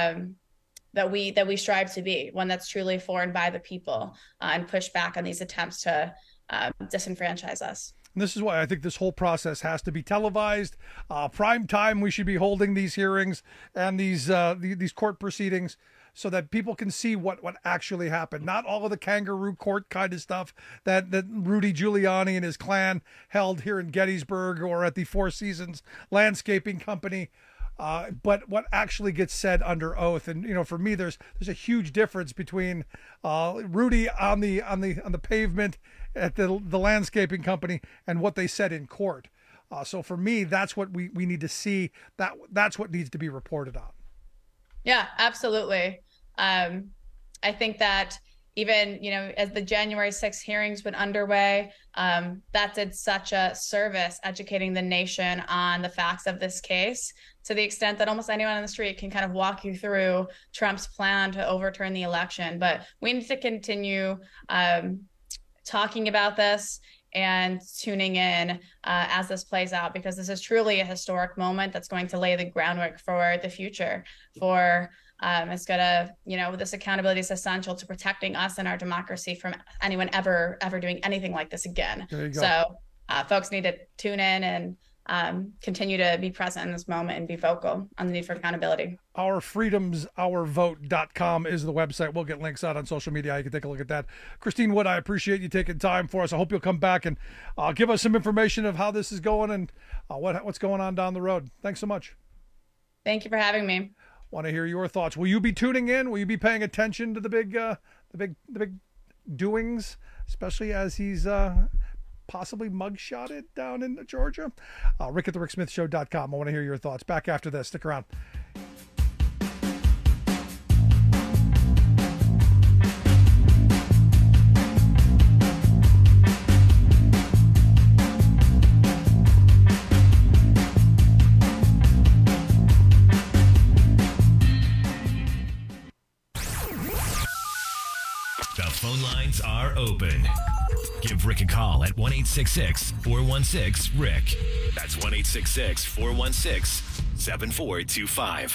we strive to be, one that's truly for and by the people, and push back on these attempts to disenfranchise us. And this is why I think this whole process has to be televised. Prime time, we should be holding these hearings and these court proceedings so that people can see what actually happened. Not all of the kangaroo court kind of stuff that Rudy Giuliani and his clan held here in Gettysburg or at the Four Seasons Landscaping Company. But what actually gets said under oath. And, for me, there's a huge difference between Rudy on the pavement at the landscaping company and what they said in court. So for me, that's what we need to see. That's what needs to be reported on. Yeah, absolutely. I think that even, as the January 6th hearings went underway, that did such a service educating the nation on the facts of this case, to the extent that almost anyone on the street can kind of walk you through Trump's plan to overturn the election. But we need to continue talking about this and tuning in as this plays out, because this is truly a historic moment that's going to lay the groundwork for the future. It's gonna, this accountability is essential to protecting us and our democracy from anyone ever doing anything like this again. There you go. So folks need to tune in and continue to be present in this moment and be vocal on the need for accountability. OurFreedomsOurVote.com is the website. We'll get links out on social media. You can take a look at that. Christine Wood, I appreciate you taking time for us. I hope you'll come back and give us some information of how this is going and what's going on down the road. Thanks so much. Thank you for having me. Want to hear your thoughts. Will you be tuning in? Will you be paying attention to the big doings, especially as he's possibly mugshotted down in Georgia? Rick at the RickSmithShow.com. I want to hear your thoughts. Back after this. Stick around. Phone lines are open. Give Rick a call at 1-866-416-RICK. That's 1-866-416-7425.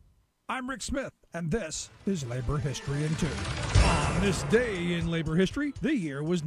I'm Rick Smith, and this is Labor History in 2. On this day in labor history, the year was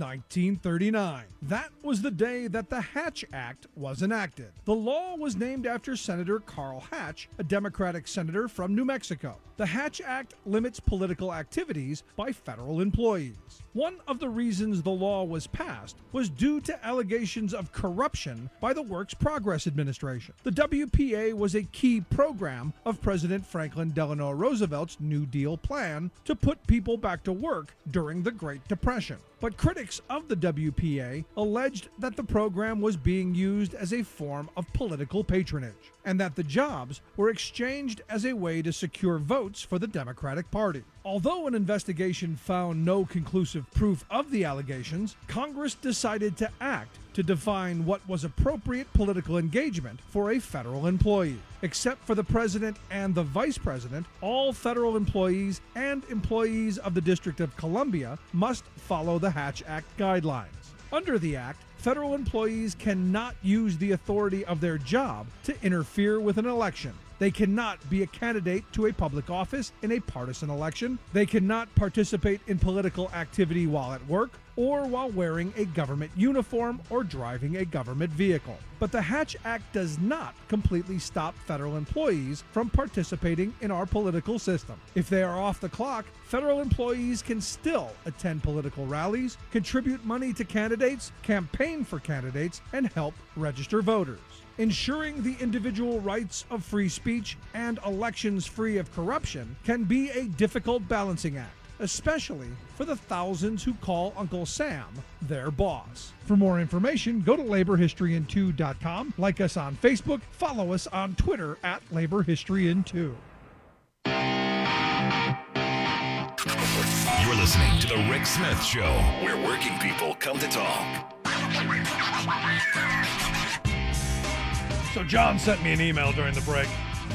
1939. That was the day that the Hatch Act was enacted. The law was named after Senator Carl Hatch, a Democratic senator from New Mexico. The Hatch Act limits political activities by federal employees. One of the reasons the law was passed was due to allegations of corruption by the Works Progress Administration. The WPA was a key program of President Franklin Delano Roosevelt's New Deal plan to put people back to work during the Great Depression. But critics of the WPA alleged that the program was being used as a form of political patronage, and that the jobs were exchanged as a way to secure votes for the Democratic Party. Although an investigation found no conclusive proof of the allegations, Congress decided to act to define what was appropriate political engagement for a federal employee. Except for the president and the vice president, all federal employees and employees of the District of Columbia must follow the Hatch Act guidelines. Under the Act, federal employees cannot use the authority of their job to interfere with an election. They cannot be a candidate to a public office in a partisan election. They cannot participate in political activity while at work or while wearing a government uniform or driving a government vehicle. But the Hatch Act does not completely stop federal employees from participating in our political system. If they are off the clock, federal employees can still attend political rallies, contribute money to candidates, campaign for candidates, and help register voters. Ensuring the individual rights of free speech and elections free of corruption can be a difficult balancing act, especially for the thousands who call Uncle Sam their boss. For more information, go to laborhistoryin2.com, like us on Facebook, follow us on Twitter at laborhistoryin2. You're listening to The Rick Smith Show, where working people come to talk. So John sent me an email during the break.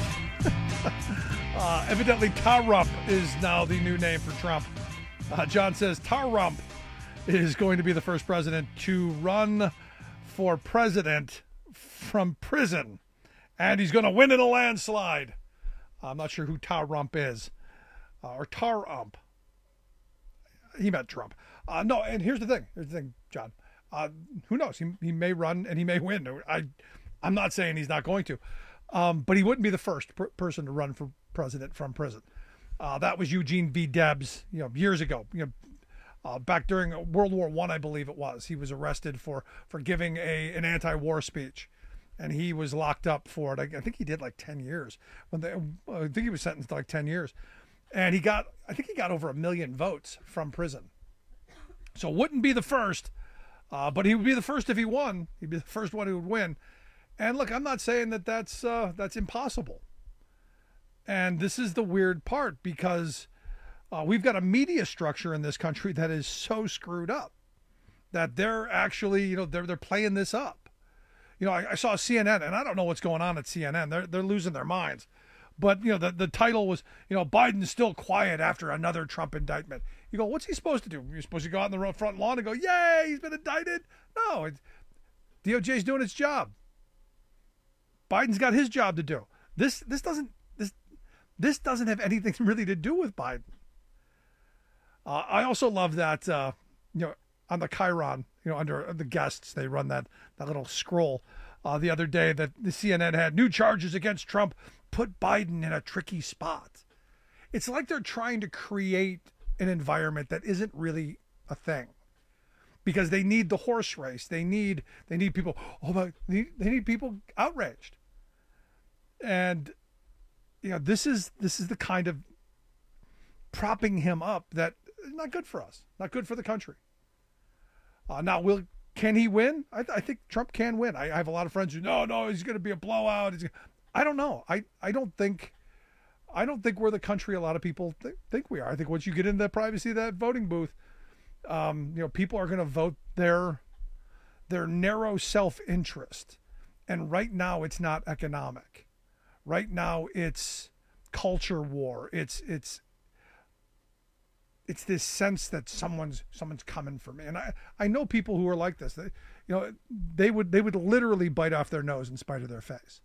Evidently, Tarump is now the new name for Trump. John says Tarump is going to be the first president to run for president from prison, and he's going to win in a landslide. I'm not sure who Tarump is, or Tarump. He meant Trump. No, and here's the thing, John. Who knows? He may run and he may win. I'm not saying he's not going to, but he wouldn't be the first person to run for president from prison. That was Eugene V. Debs, years ago. Back during World War I believe it was. He was arrested for giving an anti-war speech, and he was locked up for it. I think he did like 10 years. I think he was sentenced to like 10 years, and I think he got over 1 million votes from prison. So wouldn't be the first, but he would be the first if he won. He'd be the first one who would win. And look, I'm not saying that's impossible. And this is the weird part because we've got a media structure in this country that is so screwed up that they're actually, they're playing this up. I saw CNN, and I don't know what's going on at CNN. They're losing their minds. But, the title was, Biden's still quiet after another Trump indictment. You go, what's he supposed to do? You're supposed to go out in the front lawn and go, yay, he's been indicted? No, DOJ's doing its job. Biden's got his job to do. This doesn't have anything really to do with Biden. I also love that, on the Chiron, under the guests, they run that little scroll the other day that the CNN had new charges against Trump, put Biden in a tricky spot. It's like they're trying to create an environment that isn't really a thing because they need the horse race. They need people. They need people outraged. And, this is the kind of propping him up that is not good for us, not good for the country. Now, can he win? I think Trump can win. I have a lot of friends who no, he's going to be a blowout. I don't know. I don't think we're the country a lot of people think we are. I think once you get into the privacy of that voting booth, people are going to vote their narrow self-interest. And right now it's not economic. Right now it's culture war. It's this sense that someone's coming for me. And I know people who are like this. They would literally bite off their nose in spite of their face.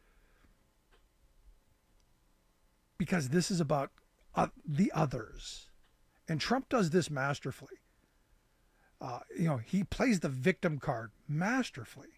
Because this is about the others. And Trump does this masterfully. He plays the victim card masterfully.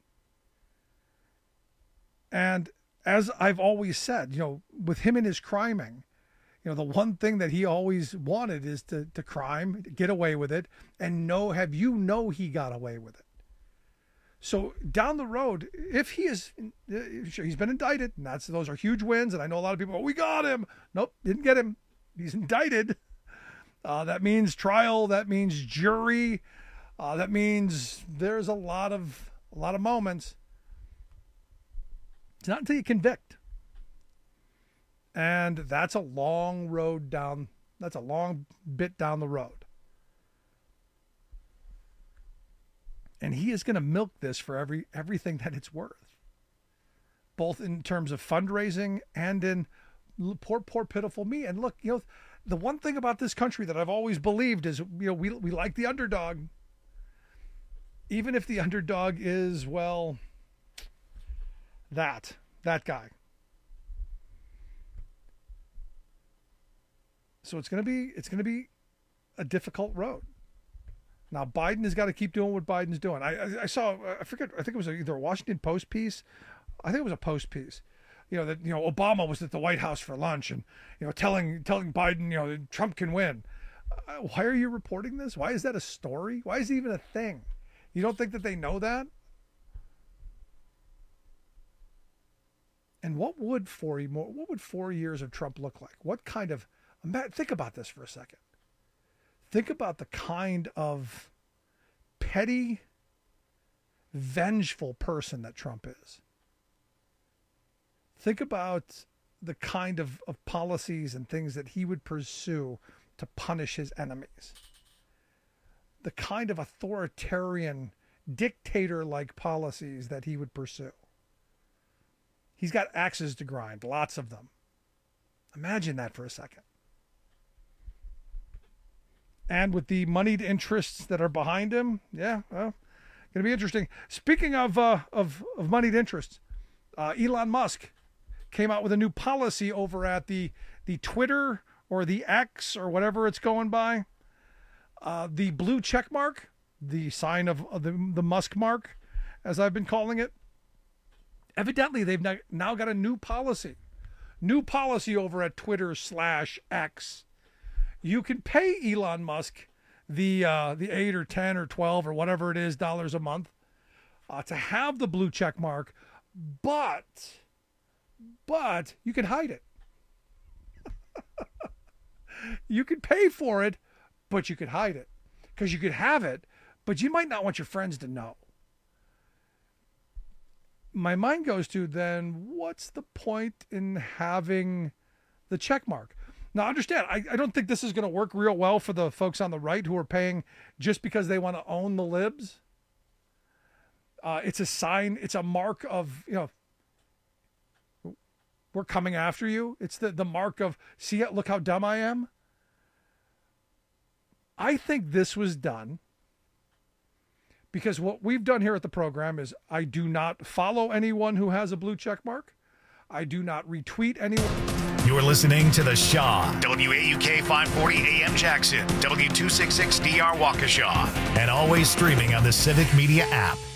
And as I've always said, with him and his criming, the one thing that he always wanted is to crime, get away with it, and he got away with it. So down the road, if he's been indicted, and those are huge wins, and I know a lot of people go, we got him. Nope, didn't get him. He's indicted. That means trial. That means jury. That means there's a lot of moments. It's not until you convict. And that's a long road down. That's a long bit down the road. And he is going to milk this for everything that it's worth, both in terms of fundraising and in poor pitiful me. And look, the one thing about this country that I've always believed is, we like the underdog, even if the underdog is, that guy. So it's going to be a difficult road. Now, Biden has got to keep doing what Biden's doing. I saw, I forget, I think it was either a Washington Post piece. I think it was a Post piece. That Obama was at the White House for lunch and telling Biden that Trump can win. Why are you reporting this? Why is that a story? Why is it even a thing? You don't think that they know that? And what would 4 years of Trump look like? What kind of, think about this for a second. Think about the kind of petty, vengeful person that Trump is. Think about the kind of policies and things that he would pursue to punish his enemies. The kind of authoritarian, dictator-like policies that he would pursue. He's got axes to grind, lots of them. Imagine that for a second. And with the moneyed interests that are behind him, going to be interesting. Speaking of moneyed interests, Elon Musk came out with a new policy over at the Twitter or the X or whatever it's going by. The blue check mark, the sign of the Musk mark, as I've been calling it. Evidently, they've now got a new policy over at Twitter/X. You can pay Elon Musk the 8 or 10 or 12 or whatever it is dollars a month to have the blue check mark, but you can hide it. You could pay for it, but you could hide it because you could have it, but you might not want your friends to know. My mind goes to then, what's the point in having the check mark. Now, understand, I don't think this is going to work real well for the folks on the right who are paying just because they want to own the libs. It's a sign, it's a mark of, we're coming after you. It's the mark of, see it, look how dumb I am. I think this was done because what we've done here at the program is I do not follow anyone who has a blue check mark. I do not retweet anyone. You're listening to The Shaw, WAUK 540 AM Jackson, W266DR Waukesha, and always streaming on the Civic Media app.